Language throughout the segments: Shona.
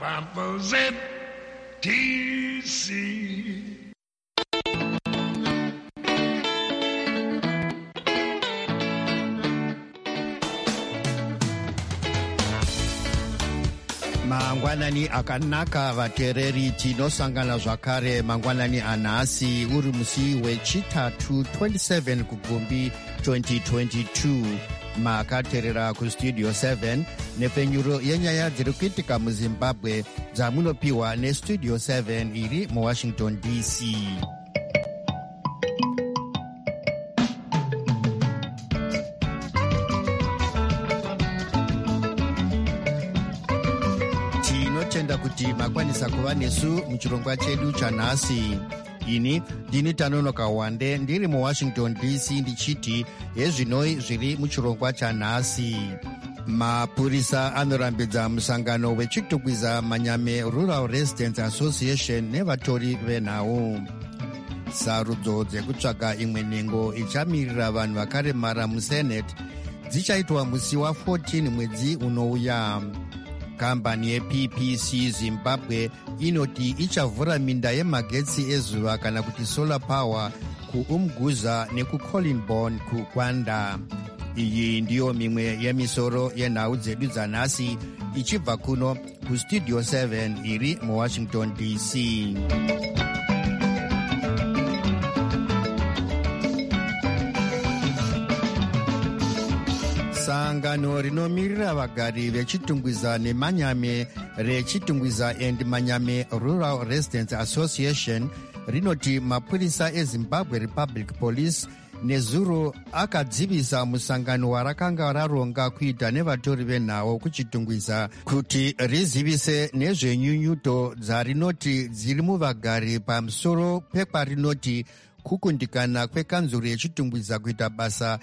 Pampers at TC. Mangwanani akanaka vateereri, tinosangana zvakare mangwanani anhasi uri musi wechitatu 27 kugumbi 2022. Makateerera kustudio 7 nepfenyuro yenyaya dziri kuitika muzimbabwe dzamunopiwa nestudio 7 iri muwashington dc. Tinotenda kuti makwanisa kuva nesu muchirongwa chedu chanhasi. Ini ndini Tanonoka Wande ndiri muwashington dc ndichiti hezvinoi zviri muchirongwa chanhasi. Mapurisa anorambidza musangano wechitugwiza Manyame Rural Residents Association nevatori venhau. Sarudzo dzekutsvaga imwe nhengo ichamirira vanhu vakaremara musenate dzichaitwa musi wa14 mwedzi unouya. Kambani yePPC Zimbabwe inoti ichavhura minda yemagetsi ezuva kana kuti solar power kuUmguza nekuCollinborn kuGwanda. Iyi ndiyo mimwe yemisoro yenhau dzedu dzanhasi ichibva kuno kustudio 7 iri muwashington dc. Sangano rinomirira vagari vechitungwiza neManyame rechitungwiza and Manyame Rural Residents Association rinoti mapurisa eZimbabwe Republic Police nezuro akadzivisa musangano warakanga raronga kuita nevatori venhau kuchitungwiza kuti rizivise nezvenyunyuto dzarinoti dziri muvagari pamusoro pekwarinoti kukundikana kwekanzuro yechitungwiza kuita basa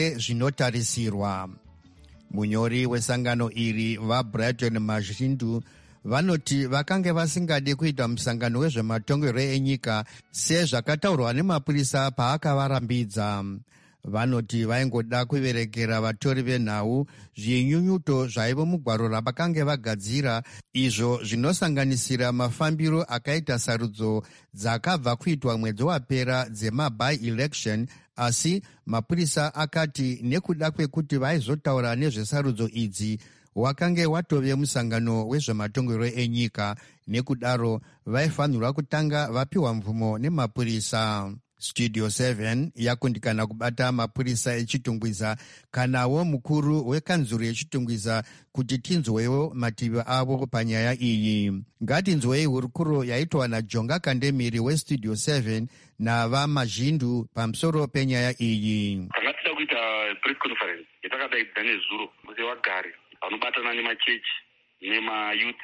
sezvinotarisirwa. Munyori wesangano iri vaBrighton Mazhindu vanoti vakange vasingade kuita musangano wezvematongerwo enyika sezvakataurwa nemapurisa paakavarambidza. Vanoti vaingoda kuverekera vatori venhau zvinyunyuto zvaivo mugwaro ravakange vagadzira, izvo zvinosanganisira mafambiro akaita sarudzo dzakabva kuitwa mwedzi wapera dzemaby-election, asi mapurisa akati nekuda kwekuti vaizotaura nezvesarudzo idzi wakange watove musangano wezvematongerwo enyika, nekudaro vaifanirwa kutanga vapiwa mvumo nemapurisa. Studio 7 yakundikana kubata mapurisa echitungwiza kanawo mukuru wekanzuro yechitungwiza kuti tinzwewo mativi avo panyaya iyi. Ngatinzwei hurukuro yaitwa naJonga Kandemiri westudio 7 navaMazhindu pamusoro penyaya iyi. Takatida kuita press conference yatakadaidza nezuro kuti vagari vanobatana nemachechi nemayouth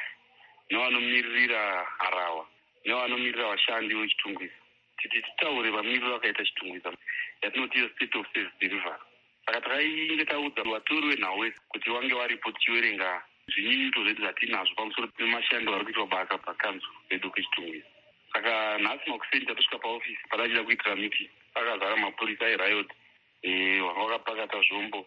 nevanomirira harawa nevanomirira vashandi vechitungwiza kuti titaure vamiriro vakaita chitungwiza yatinoti state of service delivery. Saka takainge taudza vatori venhau vese kuti vange varipo tichiverenga zvinyunyuto zvedu zvatinazvo pamusoro pemashando ari kuitwa basa pakanzuro redu kechitungwiza. Saka nhasi makuseni tatosvika paofisi patachida kuitira meeting pakazara mapurisa eriot vanga vakapakata zvombo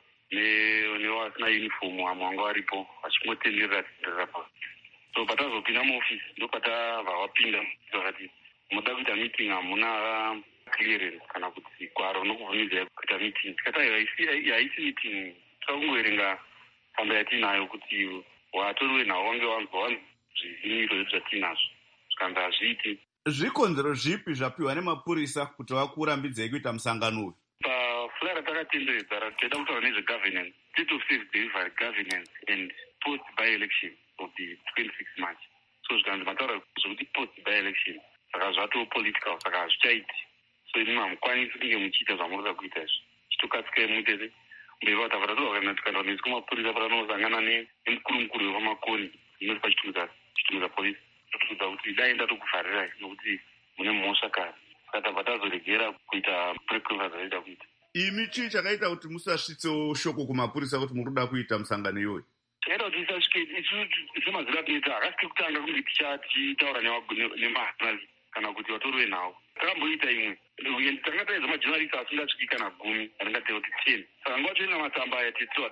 nevasina uniform vamwe vanga varipo vachingotenderera pa. So patazopinda muofisi ndopatavha vapinda vakati muda kuita meeting hamuna clearance kana kuti gwaro rinokubvumidzai kuita meeting. Tikati haisi meeting, taakungoverenga tsamba yatinayo kuti vatori venhau vange vanzwa zvinyunyuto zvedu zvatinazvo zvikanzi hazviiti. Zvikonzero zvipi zvapiwa nemapurisa kuti vakurambidzei kuita musangano uyu? Pafulai ratakatenderedza ratida kutaura nezvegovernance, state of service delivery governance and post by-election of the 26 March. So zvikanzi mataura zvokuti post by-election, saka zvatoo political, saka hazvichaiti. So imi hamukwanisi kunge muchiita zvamurikuda kuita izvi. Chitokatsikai mutese mberi vatavata tikaenda nesi kumapurisa patanosangana nemukuru wepamakoni inoti pachitungwiza polisi totoudza kuti dai ndatokuvharirai nokuti mune mhosva kare. Saka tabva tazoregera kuita press conference zvaita kuita. Imi chii chakaita kuti musasvitsewo shoko kumapurisa kuti muri kuda kuita musangano iyoyi? Chakaita kuti tisasvike isu semazira atinoita hakasvike kutanga kunge tichitaura nemahanali kana kuti vatori venhau. Takamboita imwe tanga taedza majournalist asingasviki kana 10 aringatei kuti 10. Saka nguva toina matsamba aya tiri 3.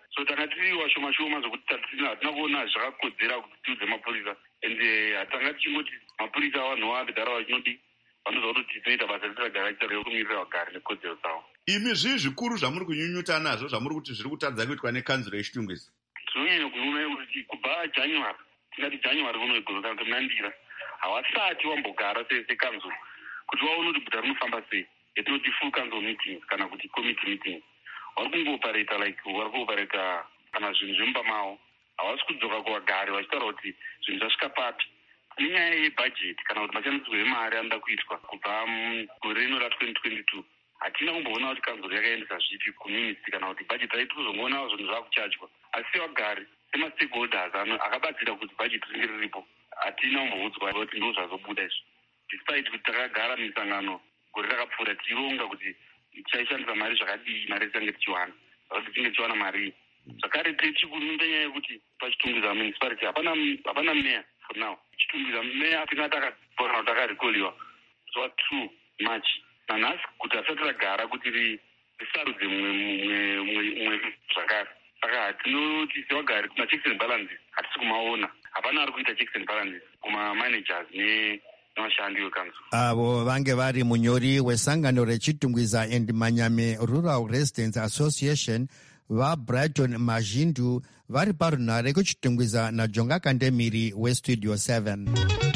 so tanga tiri washoma shoma zvokuti hatina kuona zvakakodzera kuti tiudze mapurisa ende hatanga tichingoti mapurisa vanhu vagara vachinodi vanoziva kuti tinoita basa ritiragara rekumirira vagari nekodzero dzavo. Imi zvii zvikuru zvamuri kunyunyuta nazvo zvamuri kuti zviri kutadza kuitwa nekanzuro yechitungwiza? Tinonyanya kuona kuti kubva January, tingati January kuno igoro kana kuti Mnandira, havasati vambogara sekanzuro kuti vaone kuti guta rinofamba sei, yatinoti full council meetings kana kuti committee meetings. Vari kungopareta vari kuopareta kana zvinhu zvemumba mavo, havasi kudzoka kuvagari vachitaura kuti zvinhu zvasvika papi. Nenyaya yebhajeti kana kuti mashandisirwo emari anoda kuitwa kubva gore rino ra2022, hatina kumboona kuti kanzuro yakaendesa zvipi kuminitsi kana kuti bhajeti raiti kuzongoona zvinhu zvakuchajwa. Asi vagari semastakeholders akabatsira kuti bhajeti ringe riripo, hatina kumbovudzwa kuti ndo zvazobuda izvi. Despite kuti takagara misangano gore rakapfuura tichironga kuti tichaishandisa mari zvakadii mari tisange tichiwana, kuti tinge tichiwana mari. Zvakare tichikununda nyaya yekuti pachitungwiza municipality hapana meya for now. Chitungwiza meya atina takapona kuti takarikoliwa zuva 2 March. Nanhasi kuti asati ragara kuti risarudze mumwe zvakare. Saka tinoti sevagari ma-checks and balances hatisi kumaona. Hapana ari kuita checks and balances kuma-managers nevashandi vekanzuro. Avo vange vari munyori wesangano rechitungwiza and Manyame Rural Residents Association vaBrighton Mazhindu vari parunhare kuchitungwiza naJonga Kandemiri weStudio 7.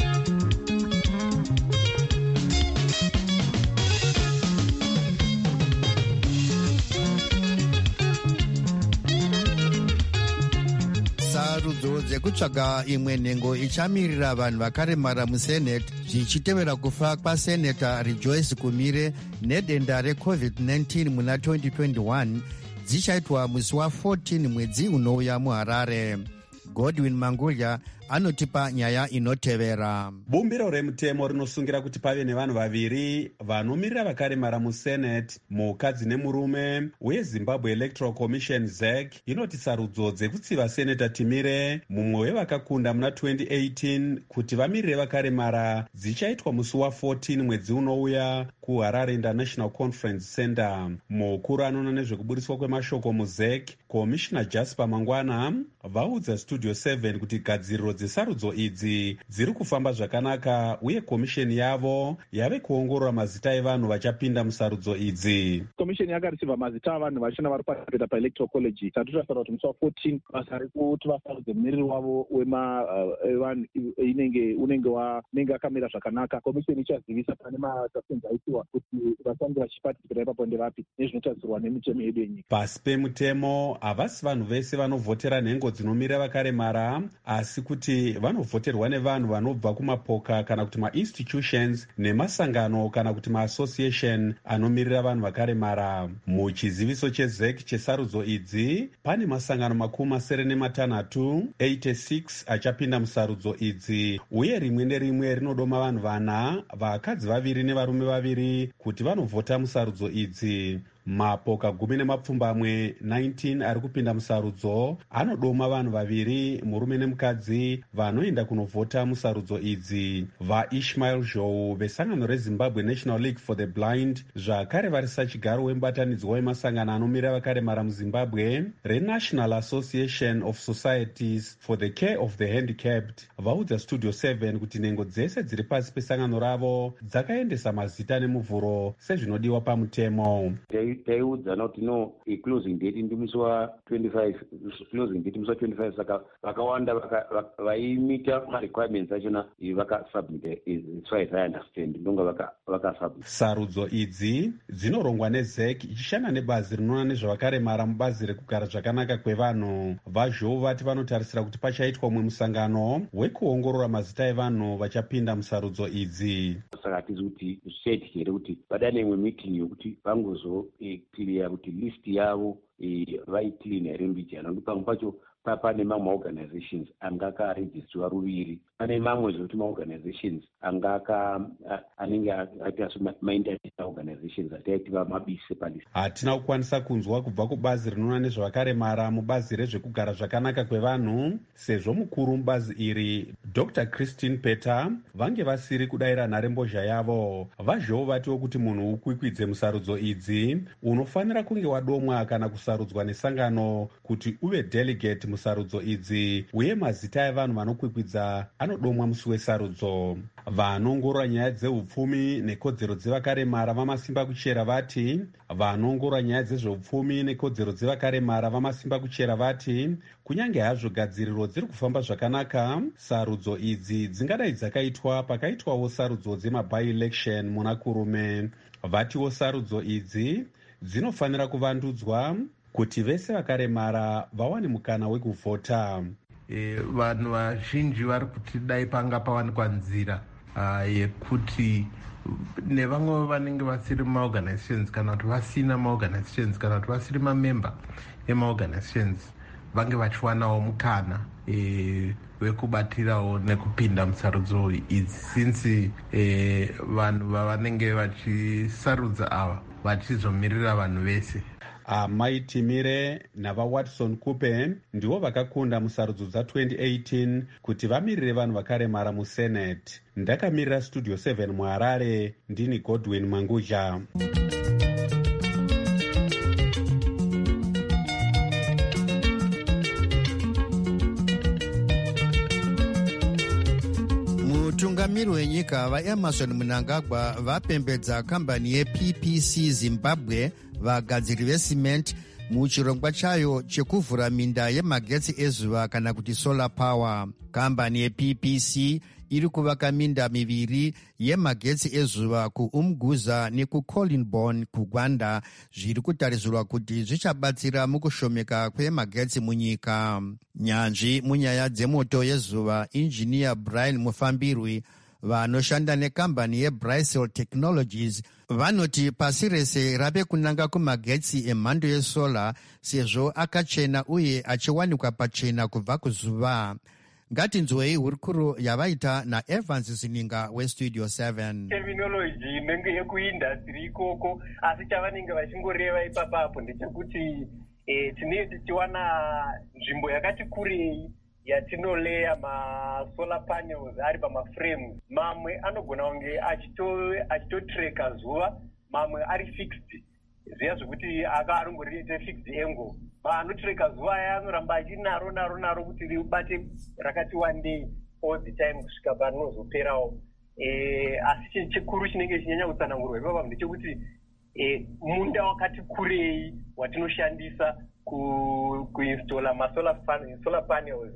Sarudzo dzekutsvaga imwe nhengo ichamirira vanhu vakaremara musenate zvichitevera kufa kwaseneta Rejoice Kumire nedenda reCovid-19 muna 2021 dzichaitwa musi wa14 mwedzi unouya muHarare. Godwin Mangulya anotipa nyaya inotevera. Bumbiro remutemo rinosungira kuti pave nevanhu vaviri vanomirira vakaremara musenate, mukadzi nemurume. Uye Zimbabwe Electoral Commission ZEC inoti sarudzo dzekutsiva seneta Timire, mumwe wevakakunda muna 2018 kuti vamirire vakaremara, dzichaitwa musi wa14 mwedzi unouya kuHarare International Conference Center. Mukuru anoona nezvekubudiswa kwemashoko muZEC, Commissioner Jasper Mangwana, vaudza Studio 7 kuti gadziriro dzesarudzo idzi dziri kufamba zvakanaka uye komisheni yavo yave kuongorora mazita evanhu vachapinda musarudzo idzi. Komisheni yakarisivha mazita avanhu vashanda vari participata paElectoral College. Tatotaura kuti musi wa14 basa rekuti vasarudze mumiriri wavo unenge akamira zvakanaka. Komisheni ichazivisa pane matasenzi aisiwa kuti vasange vachipaticipata ipapo ndevapi nezvinotarisirwa nemitemo yedu yenyika. Pasi pemutemo havasi vanhu vese vanovhotera nhengo dzinomirira vakaremara, asi kuti vanovhoterwa nevanhu vanobva kumapoka kana kuti mainstitutions nemasangano kana kuti maassociation anomirira vanhu vakaremara. Muchiziviso cheZEC chesarudzo idzi pane masangano 76 86 achapinda musarudzo idzi, uye rimwe nerimwe rinodoma vanhu 4, vakadzi 2 nevarume 2 kuti vanovhota musarudzo idzi. Mapoka 10 19 ari kupinda musarudzo anodoma vanhu 2, murume nemukadzi, vanoenda kunovhota musarudzo idzi. VaIshmael Zhou vesangano reZimbabwe National League for the Blind, zvakare vari sachigaro wemubatanidzwa wemasangano anomirira vakaremara muZimbabwe reNational Association of Societies for the Care of the Handicapped, vaudza Studio 7 kuti nhengo dzese dziri pasi pesangano ravo dzakaendesa mazita nemuvhuro sezvinodiwa pamutemo. Taiudzana kuti no closing date ndi musi wa 25 saka vakawanda vaimita requirements achona vakasubmit as far as I understand ndonga vakasubmit. Sarudzo idzi dzinorongwa neZEC ichishanda nebazi rinoona nezvavakaremara mubazi rekugara zvakanaka kwevanhu. Vazhou vati vanotarisira kuti pachaitwa umwe musangano wekuongorora mazita evanhu vachapinda musarudzo idzi. Saka hatizi kuti state here kuti vadane imwe meeting yokuti vangozo clear kuti list yavo vaiclean here mbijana. Pamwe pacho pane mamwe organizations angakaregistriwa 2 pane mamwe zvekuti maorganizations anenge akaita semainternational organizations ataitiva mabise palisi. Hatina kukwanisa kunzwa kubva kubazi rinoona nezvavakaremara mubazi rezvekugara zvakanaka kwevanhu, sezvo mukuru mubazi iri Dr. Christine Peter vange vasiri kudayira nharembozha yavo. Vazhewo vatiwo kuti munhu ukwikwidze musarudzo idzi unofanira kunge wadomwa kana kusarudzwa nesangano kuti uve delegate musarudzo idzi, uye mazita evanhu vanokwikwidza anodomwa musi wesarudzo. Vanoongorora nyaya dzeupfumi nekodzero dzevakaremara vamasimba kuchera vati kunyange hazvo gadziriro dziri kufamba zvakanaka, sarudzo idzi dzingadai dzakaitwa pakaitwawo sarudzo dzemaby-election muna kurume. Vatiwo sarudzo idzi dzinofanira kuvandudzwa kuti vese vakaremara vawane mukana wekuvhota. Vanhu vazhinji vari kuti dai panga pawanikwa nzira yekuti nevamwe vanenge vasiri maorganizations kana kuti vasina maorganizations kana kuti vasiri mamemba emaorganizations vange vachiwanawo mukana wekubatirawo nekupinda musarudzo idzi, since vanhu vavanenge vachisarudza ava vachizomirira vanhu vese. Amai Timire navaWatson Kupe ndivo vakakunda musarudzo dza2018 kuti vamirire vanhu vakaremara musenate. Ndakamirira Studio 7 muHarare, ndini Godwin Manguja. Mutungamiri wenyika vaEmerson Mnangagwa vapembedza kambani yePPC Zimbabwe, vagadziri vecement, muchirongwa chayo chekuvhura minda yemagetsi ezuva kana kuti solar power. Kambani yePPC iri kuvaka minda miviri yemagetsi ezuva kuUmguza nekuCollinborn kuGwanda, zviri kutarisirwa kuti zvichabatsira mukushomeka kwemagetsi munyika. Nyanzvi munyaya dzemoto yezuva injiniya Brian Mufambirwi vanoshanda nekambani yeBrysel Technologies vanoti pasi rese rave kunanga kumagetsi emhando yesola sezvo akachena uye achiwanikwa pachena kubva kuzuva. Ngatinzwei hurukuro yavaita naEvans Zininga weStudio 7. Terminology inenge yekuindustry ikoko, asi chavanenge vachingoreva ipapapo ndechekuti tinenge tichiwana nzvimbo yakati kurei yatinoleya masolar panels ari pamaframes. Mamwe anogona kunge achitotreka zuva, mamwe ari fixed, ziya zvokuti akarongoriite fixed angle. Anotreka zuva aya anoramba achinaro kuti ribate rakati wandei all the time kusvika parinozoperawo. Asi chikuru chinenge chinyanya kutsanangurwa ipapa ndechekuti munda wakati kurei watinoshandisa kuinstola solar panels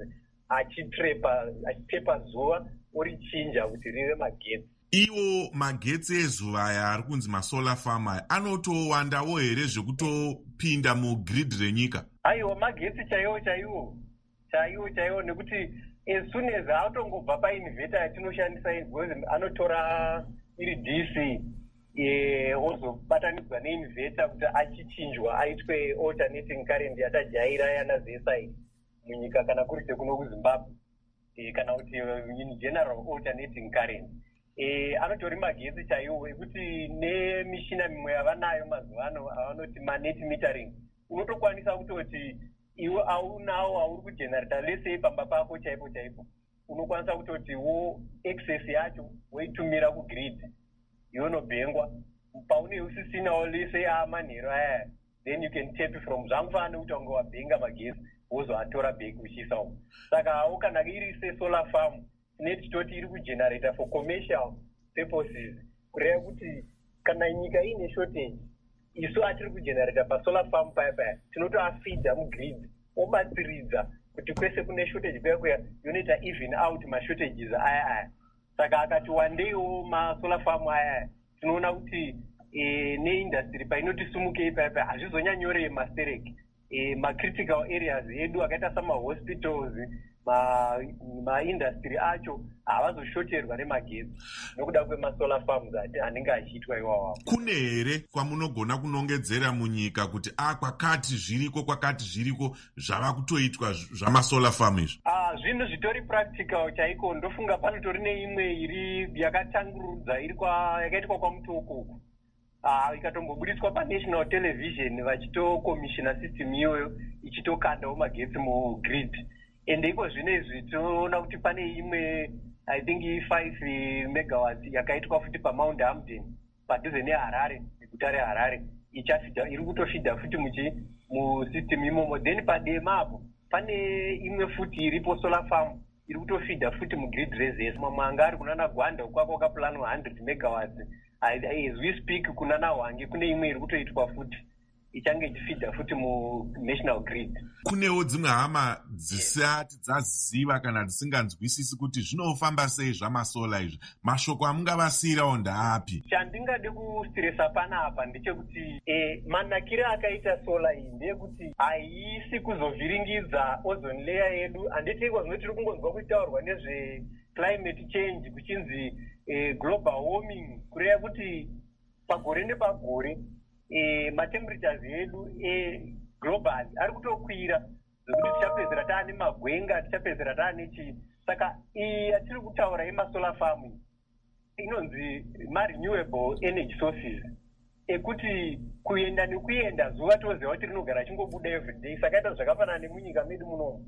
achitepa zuva orichinja kuti rive magetsi. Iwo magetsi ezuva aya ari kunzi masolar farm aya anotowandawo here zvekutopinda mugrid renyika? Aiwa, magetsi chaiwo nekuti as soon as atongobva painverter yatinoshandisa anotora iri DC ozobatanidzwa neinverter kuti achichinjwa aitwe alternating current yatajaira yana zesai munyika kana kuri sekuno kuZimbabwe, kana kuti in general alternating current. Anotori magetsi chaiwo ekuti nemishina mimwe yavanayo mazuva ano avanoti manet metering, unotokwanisa kutoti iwe aunawo auri kugenerata lese pamba pako chaipo unokwanisa kutoti wo excess yacho woitumira kugrid yonobhengwa paune usisinawo lese amanhero aya, then you can tap from zvangufana kuti wange wabhenga magetsi wozoatora back uchiisawo. Saka kana iri sesolar farm tineti tichitoti iri kugenerata for commercial purposes, kureva kuti kana nyika ine shortage isu atiri kugenerata pasolar farm paya tinotoafidha mugrid obatsiridza kuti kwese kune shortage kuya yonoita even out mashortages aya. Saka akati wandeiwo masolar farm aya tinoona kuti neindustry painotisumukei paya hazvizonyanyorei mastereki. Macritical areas edu akaita samahospitals maindastry acho havazoshoterwa nemagetsi nokuda kwemasolar farms anenge achiitwa iwawapo. Kune here kwamunogona kunongedzera munyika kuti kwakati zviriko zvava kutoitwa zvamasolar farm izvi? Zvinhu zvitori practical chaiko. Ndofunga panotori neimwe iri yakatangurudza yakaitwa kwamutoko ikatombobudiswa paNational Television vachitokomishina system iyoyo ichitokandawo magetsi mugrid. Ende iko zvinezvi tinoona kuti pane imwe I think 5 megawatts yakaitwa futi paMount Hamden padhuze neHarare, guta reHarare, iri kutofidha futi musystem imomo. Then padema apo pane imwe futi iripo solar farm iri kutofidha futi mugrid reserve. Mamanga ari kunana Gwanda kwako kaplanwa 100 megawatts. As we speak kunana Hwange kune imwe iri kutoitwa futi ichange ichifidha futi munational grid. Kunewo dzimwe hama dzisati dzaziva kana dzisinganzwisisi kuti zvinofamba sei zvamasola izvi. Mashoko amungavasiyirawo ndaapi? Chandingade kustresa panapa ndechekuti manakire akaita sola iyi ndeyekuti haisi kuzovhiringidza ozone layer yedu. Handiteikwa zvino tiri kungonzwa kutaurwa nezve climate change kuchinzi global warming, kureva kuti pagore nepagore matemperatures edu global ari kutokwira zvokuti tichapedzera taane magwenga, tichapedzera taane chii. Saka iyi atiri kutaura yemasolar farm inonzi marenewable energy sources ekuti kuenda nekuenda zuva toziva kuti rinogara chingobuda everyday. Saka ita zvakafanana nemunyika medu munomu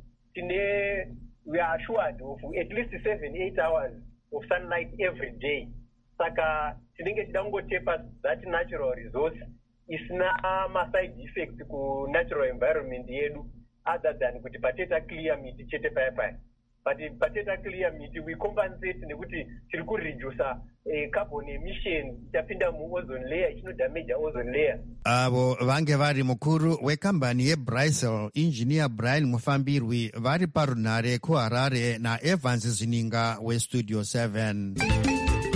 we are assured of at least 7-8 hours of sunlight every day. Saka tinenge tida kungotepa that natural resource isina maside effect ku natural environment yedu other than kuti pateta clear miti chete paya. But pateta clear miti we compensate nekuti tiri kureduce carbon emission ichapinda muozone layer ichinodamage ozone layer. Avo vange vari mukuru wekambani yeBrysel engineer Brian Mufambirwi vari parunhare kuHarare naEvans Zininga weStudio 7.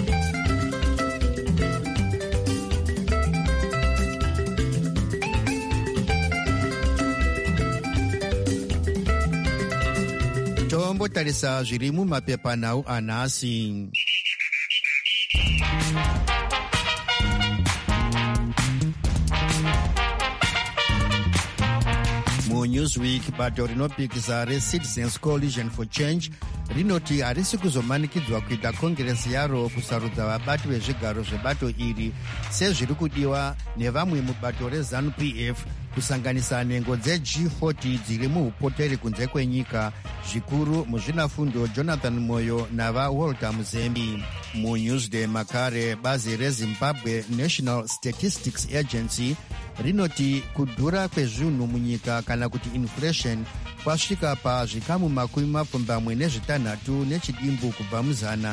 Tombotarisa zviri mumapepanhau anhasi. MuNewsweek bato rinopikisa reCitizens Coalition for Change rinoti harisi kuzomanikidzwa kuita kongiresi yaro kusarudza vabati vezvigaro zvebato iri sezviri kudiwa nevamwe mubato reZANU-PF kusanganisa nhengo dzeG40 dziri muupoteri kunze kwenyika, zvikuru muzvinafundo Jonathan Moyo navaWalter Muzembi. MuNewsday makare bazi reZimbabwe National Statistics Agency rinoti kudhura kwezvinhu munyika kana kuti inflation kwasvika pazvikamu 76 nechidimbu kubva muzana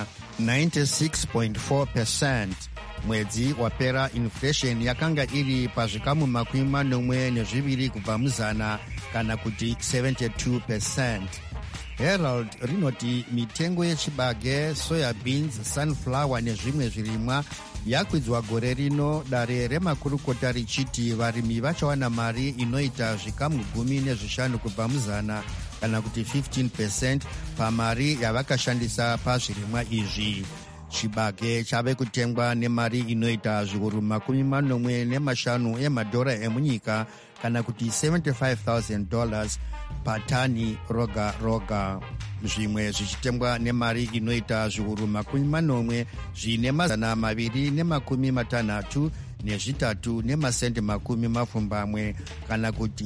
96.4%. Mwedzi wapera inflation yakanga iri pazvikamu 42 kubva muzana kana kuti 72%. Herald rinoti mitengo yechibage, soya beans, sunflower nezvimwe zvirimwa yakwidzwa gore rino, dare remakurukota richiti varimi vachawana mari inoita zvikamu 15 kubva muzana kana kuti 15% pamari yavakashandisa pazvirimwa izvi. Chibage chave kutengwa nemari inoita zviuru 45 emadhora emunyika kana kuti $75,000 patani roga roga. Zvimwe zvichitengwa nemari inoita zviuru 40 zvine mazana 263 nemasenti 10 kana kuti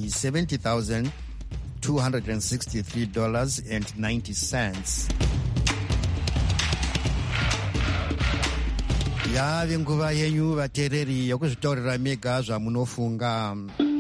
$70,263.90. Yave nguva yenyu vateereri yokuzvitaurira mega zvamunofunga.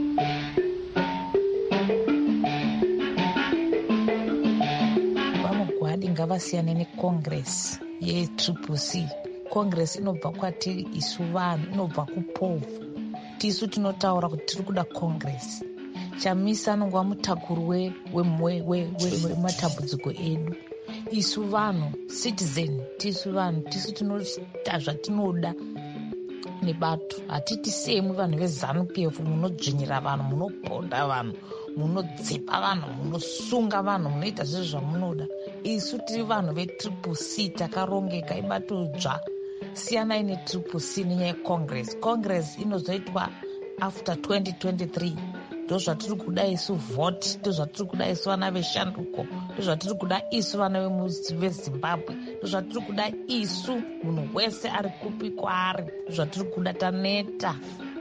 Vamugwadi ngavasiyane neCongress yeTCC. Congress inobva kwatiri isu vanhu, inobva kupovhu. Tisu tinotaura kuti tiri kuda Congress. Chamisa anongwa mutakuri wematambudziko edu. Isu vanhu, citizen, tisu vanhu, tisu tinoita zvatinoda nebato. Hatiti semwe vanhu veZANU-PF munodzvinyira vanhu, munoponda vanhu, munodzipa vanhu, munosunga vanhu, munoita zvizvo zvamunoda. Isu tiri vanhu vetriple C takarongeka, ibatodzva. Siyanai netriple C nenyaya yecongress. Congress inozoitwa after 2023. Ndozvatiri kuda isu vote, ndozvatiri kuda isu vana veshanduko, ndozvatiri kuda isu vana vezimbabwe, ndozvatiri kuda isu munhu wese ari kupi kwaari, ndozvatiri kuda. Taneta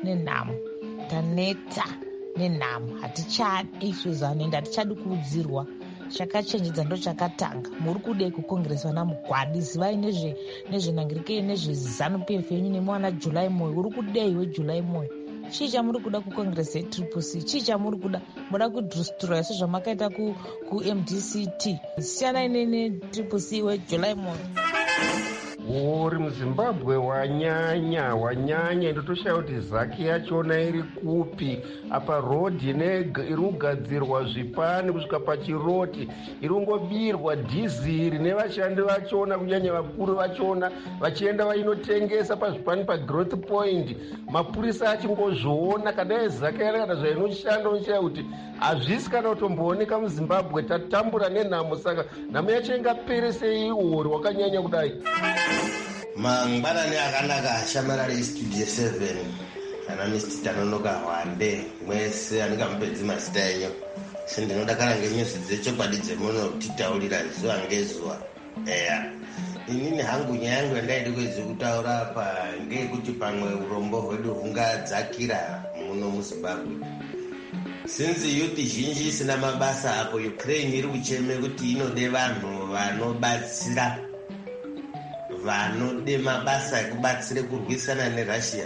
nenhamo, hatichadi isu zanende, hatichadi kuudzirwa. Chakachenjedza ndo chakatanga. Muri kudei kucongress vana mugwadi, zivai nezvenangirikei nezvezanu-PF yenyu nemwana July Moyo. Uri kudei weJuly Moyo? Chii chamuri kuda kucongress yetriple C? Chii chamuri kuda? Muda kudhustroya sezvamakaita kuMDCT. Siyanai netriple C weJuly Moyo. Uri muZimbabwe wanyanya ndotoshaya kuti zaki yachona iri kupi. Apa rodhi iri kugadzirwa zvipani kusvika pachiroti, iri kungobirwa dhiziri nevashandi vachona, kunyanya vakuru vachona, vachienda vainotengesa pazvipani pagrowth point. Mapurisa achingozviona kadai zaki yana kana zvainoshanda, unoshaya kuti hazvisi kana kutombooneka muZimbabwe. Tatambura nenhamo, saka nhamo yacho ingapere sei uri wakanyanya kudai? Mangwanani akanaka shamarari Studio 7 ana Mr. Tanonoka Hwande mwese angamupedzi mazita enyu. Sindinodakara ngenyuzi dzechokwadi dzemuno kutitaurira zuva ngezuva. Inini hangu nyaya yangu yandaida kuedza kutaura apa ngeyekuti pamwe urombo hwedu hungadzakira muno muZimbabwe. Since youth zhinji isina mabasa apo Ukraine iri kucheme kuti inode vanhu vanobatsira, vanode mabasa ekubatsire kurwisana neRussia.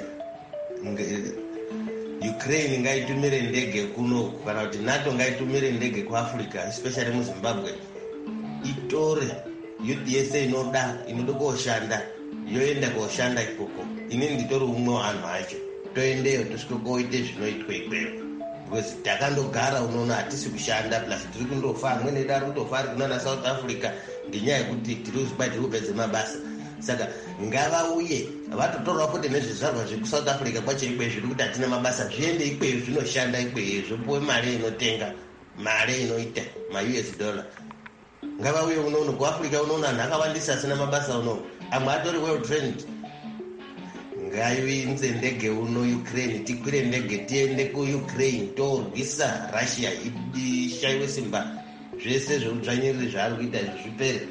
Ukraine ngaitumire ndege kuno, kana kuti NATO ngaitumire ndege kuAfrica, especially muZimbabwe. Itore youth yese inode koshanda, yoenda koshanda ikoko. Inini nditori umwe wanhu acho. Toendeyo tosvike koite zvinoitwa ikweyo. Because takandogara unoona hatisi kushanda, plus tiri kundofa, amweni edu ari kundofa ari kunana South Africa ngenyaya yekuti tiri kupedze mabasa. Saka ngavauye vatotorawo futi nezvizvarwa zvekusouth Africa kwacho ikweyo zviri kuti hatina mabasa, zviende ikweyo zvinoshanda ikweyo, zvopuwe mari inotenga, mari inoita ma-US dollar. Ngavauye unono kuAfrica unono anhu akawandisa asina mabasa unono, amwe atori well trained. Ngaivinze ndege uno Ukraine, tikwire ndege tiende kuUkraine torwisa Russia ishayiwe simba, zvese zveudzvanyiriri zvaari kuita izvi zvipere.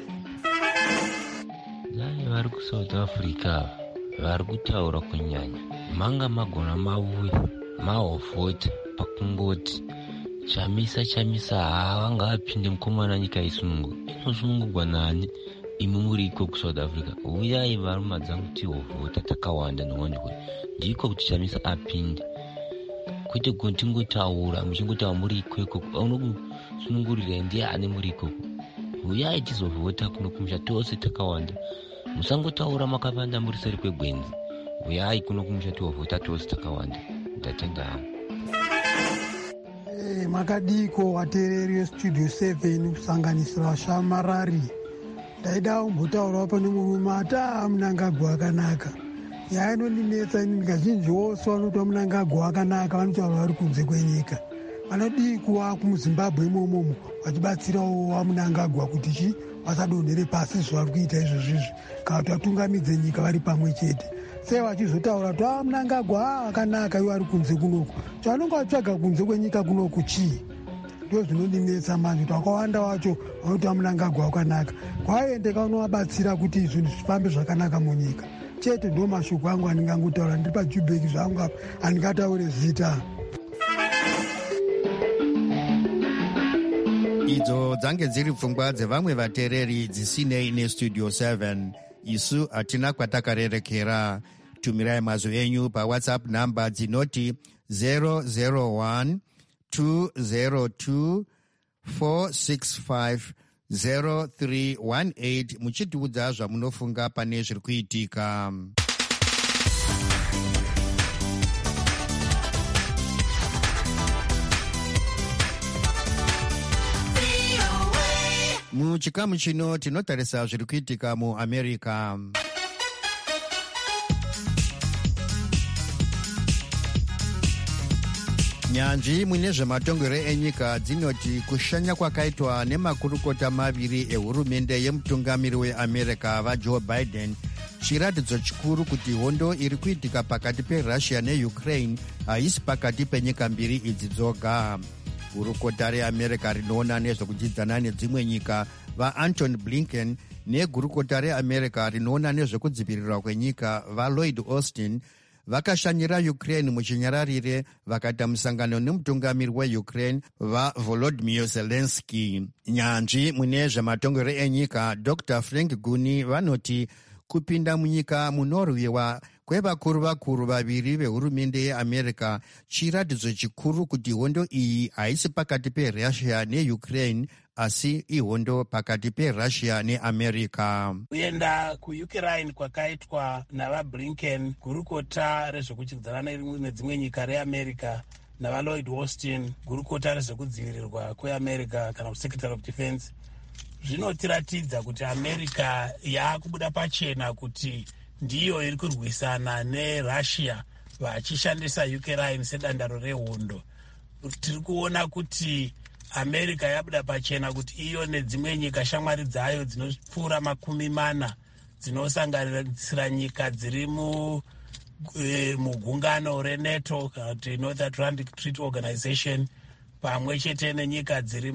Nani vari kuSouth Africa vari kutaura kunyanya, manga magona mauye maovhota pakungoti chamisa havanga vapinde mukomana nyika yesunungu. Inosunungurwa nani? Imi muri iko kuSouth Africa, uyai varuma dzangu tihovhota takawanda nowandikwe, ndiko kuti chamisa apinde. Kwete kuti ngotaura muchingotaura muri ikoko, unokusunungurira ndiani muri ikoko? Uyai tizovhota kuno kumusha tose takawanda. Musangotaura makavanda muri seri kwegwenzi. Uyai kuno kumusha tovhota tose takawanda. Ndatenda hangu. Makadiko watereri weStudio 7 kusanganisira vashamarari. Ndaida kumbotaurawo pane murume ata Mnangagwa akanaka. Yainondinetsa ini kazhinji wose vanoti Mnangagwa akanaka vanotaura vari kunze kwenyika. Vanodii kuva kumuZimbabwe imomomo vachibatsirawo vaMnangagwa kuti vasadonhere pasi zvavari kuita izvozvizvi, kana kuti vatungamidze nyika vari pamwe chete. Sei vachizotaura kuti Mnangagwa akanaka ivo ari kunze kunoku, chavanonge vatsvaga kunze kwenyika kunoku chii? Ndo zvinondinetsa manje kuti vakawanda vacho vanoti Mnangagwa akanaka, kwaendeka unovabatsira kuti zvinhu zvifambe zvakanaka munyika chete. Ndo mashoko angu andingangotaura, ndiri paJubek zvangu apa, handingataure zita. Idzo dzange dziri pfungwa dzevamwe vatereri dzisinei neStudio 7. Isu hatina kwatakarerekera. Tumirai mazwi enyu paWhatsApp namba dzinoti 001 202 465 0318 muchitiudza zvamunofunga pane zviri kuitika. Muchikamu chino tinotarisa zviri kuitika muAmerica. nyanzvi mune zvematongero enyika dzinoti kushanya kwakaitwa nemakurukota maviri ehurumende yemutungamiri weamerica vajoe biden chiratidzo chikuru kuti hondo iri kuitika pakati perussia neukraine haisi pakati penyika mbiri idzi dzoga. Gurukota reamerica rinoona nezvekudyidzana nedzimwe nyika vaanton blinken negurukota reamerica rinoona nezvekudzivirirwa kwenyika vaLloyd Austin vakashanyira Ukraine muchinyararire vakaita musangano nemutungamiri weukraine vaVolodymyr Zelensky. Nyanzvi mune zvematongero enyika Dr Frank Guni vanoti kupinda munyika munorwiwa kwevakuru vaviri vehurumende yeamerica chiratidzo chikuru kuti hondo iyi haisi pakati perussia neukraine asi ihondo pakati perussia neamerica. Kuenda kuukraine kwakaitwa navablinken, gurukota rezvekuchidzana nedzimwe nyika reamerica, navaLloyd Austin, gurukota rezvekudzivirirwa kweamerica kana kuti secretary of defense, zvinotiratidza kuti america yaakubuda pachena kuti ndiyo iri kurwisana nerussia vachishandisa Ukraine sedandaro rehondo. Tiri kuona kuti america yabuda pachena kuti iyo nedzimwe nyika shamwari dzayo dzinopfuura 40 dzinosanganisira nyika dziri mugungano reNATO kana kuti North Atlantic Treaty Organization pamwe chete nenyika dziri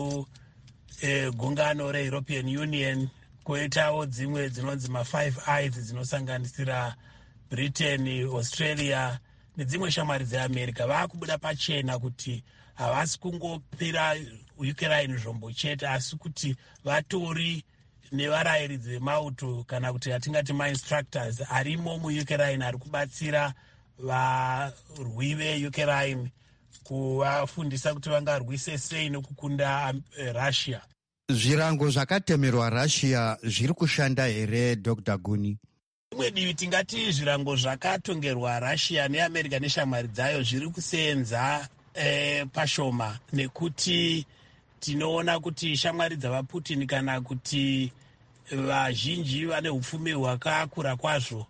mugungano reEuropean Union, koitawo dzimwe dzinonzi ma5 eyes dzinosanganisira Britain, Australia nedzimwe shamwari dzeamerica vaakubuda pachena kuti havasi kungopira Ukraine zvombo chete asi kuti vatori nevarayiridzi vemauto kana kuti atingati mainstructors arimo muUkraine ari kubatsira varwi veUkraine kuvafundisa kuti vangarwise sei nokukunda Russia. Zvirango zvakatemerwa Russia zviri kushanda here Dr Guni? Rimwe divi tingati zvirango zvakatongerwa Russia neAmerica neshamwari dzayo zviri kusenza pashoma, nekuti tinoona kuti shamwari dzavaPutin kana kuti vazhinji vane upfumi hwakakura kwazvo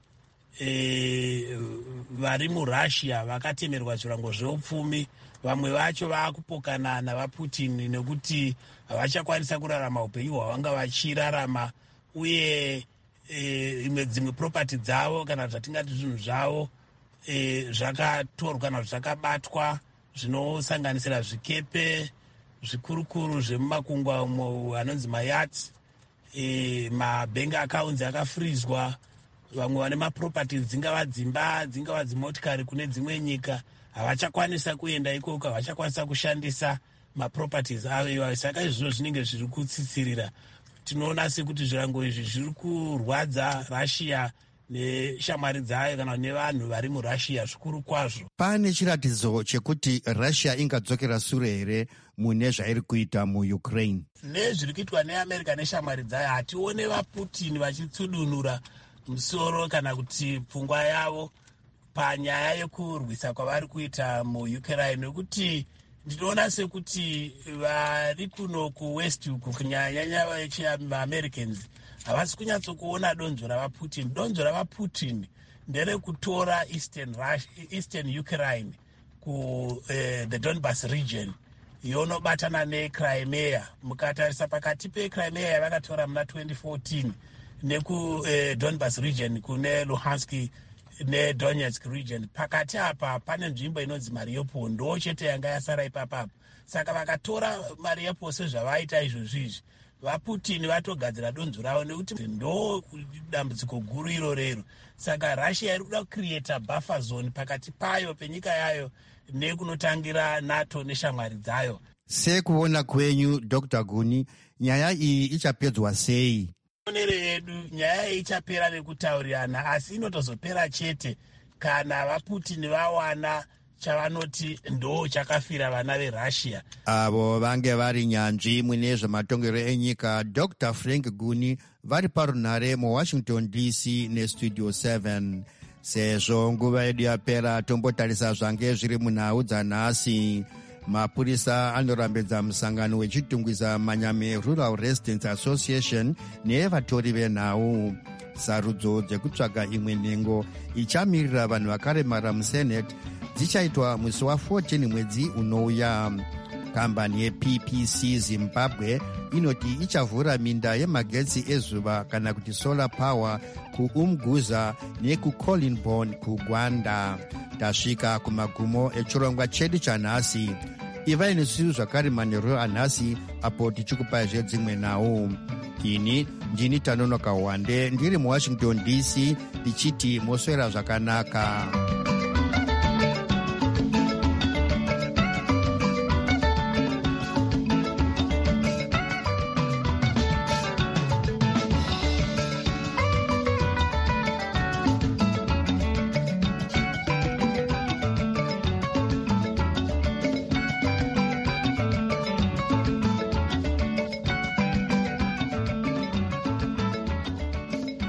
vari muRussia vakatemerwa zvirango zveupfumi. Vamwe vacho vaakupokana navaPutin nekuti havachakwanisa kurarama upenyu hwavanga vachirarama, uye dzimwe property dzavo kana zvatingati zvinhu zvavo zvakatorwa kana zvakabatwa, zvinosanganisira zvikepe zvikurukuru zvemumakungwa anonzi mayats, mabank accounts akafrizwa. Vamwe vane maproperties dzingava dzimba, dzingava dzimotikari kune dzimwe nyika, havachakwanisa kuenda ikoko, havachakwanisa kushandisa maproperties avo. Saka izvozvo zvinenge zviri kutsitsirira. Tinoona sekuti zvirango izvi zviri kurwadza Russia neshamwari dzayo kana nevanhu vari muRussia zvikuru kwazvo. Pane chiratidzo chekuti Russia ingadzokera sure here mune zvairi kuita muUkraine? Nezviri kuitwa neAmerica neshamwari dzayo hatione vaPutin vachitsudunura musoro kana kuti pfungwa yavo panyaya yekurwisa kwavari kuita muUkraine, nekuti ndinoona sekuti vari kuno kuwest uku kunyanyanya vaAmericans havasi kunyatsokuona donzvo ravaPutin. Donzvo ravaPutin nderekutora eastern Ukraine the Donbas region yonobatana neCrimea. Mukatarisa pakati peCrimea yavakatora muna 2014 nekuDonbas region kune Luhansk neDonetsk region, pakati apa pane nzvimbo inonzi Mariupol ndo chete yanga yasara ipapapo. Saka vakatora Mariupol sezvavaita izvozvizvi, vaPutin vatogadzira donzvo ravo nekuti ndo dambudziko guru irorero. Saka Russia iri kuda kucreata buffer zone pakati payo penyika yayo nekunotangira NATO neshamwari dzayo. Sekuona kwenyu Dr Guni, nyaya iyi ichapedzwa sei? Onere yedu nyaya ichapera nekutaurirana, asi inotozopera chete kana vaPutin vawana chavanoti ndo chakafira vana veRussia. Avo vange vari nyanzvi mune zvematongero enyika Dr Frank Guni vari parunhare muWashington DC nestudio 7. Sezvo nguva yedu yapera, tombotarisa zvange zviri munhau dzanhasi. Mapurisa anorambedza musangano wechitungwisa Manyame Rural Residents Association nevatori venhau. sarudzo dzekutsvaga imwe nhengo ichamirira vanhu vakaremara musenate dzichaitwa musi wa14 mwedzi unouya. Kambani yePPC Zimbabwe inoti ichavhura minda yemagetsi ezuva kana kuti solar power kuUmguza nekuCollinborn kuGwanda. Tasvika kumagumo echirongwa chedu chanhasi. Ivai nesusu zvakare manheru anhasi apo tichikupai zvedzimwe nhau. Ini ndini Tanonoka Wande ndiri muWashington DC ndichiti moswera zvakanaka.